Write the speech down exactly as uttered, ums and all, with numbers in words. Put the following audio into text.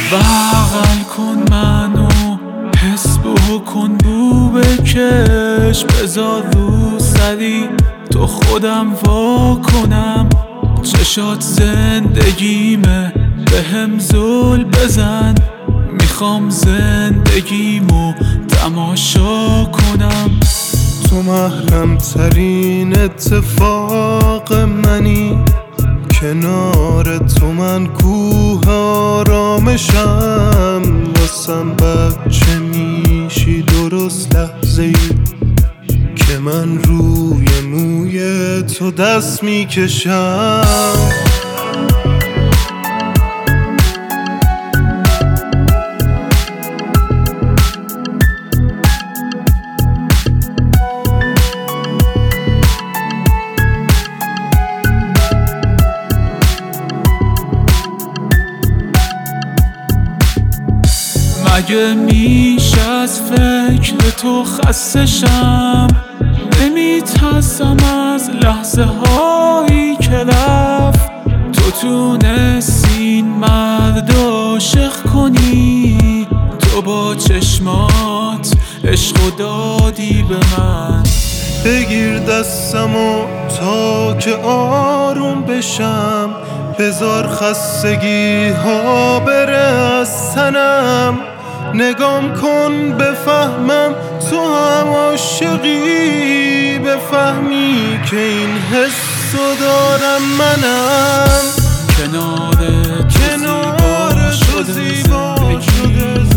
بغل کن منو، حس بکن، بو بکش، بذار رو سری تو خودم وا کنم. چشات زندگیمه، بهم زل بزن، میخوام زندگیمو تماشا کنم. تو محرم ترین اتفاق منی، کنار تو من کوه آرامشم. واسم بچه میشی درست لحظه ای که من روی موی تو دست میکشم. مگه میشه از فکر تو خسته شم؟ نمیترسم از لحظه هایی که رفت. تو تونستین مرد عاشق کنی، تو با چشمات عشق و دادی به من. بگیر دستمو تا که آروم بشم، بذار خستگی ها بره از تنم. نگام کن بفهمم تو هم عاشقی، بفهمی که این حسو دارم منم. کنار تو زیبا شده زندگی.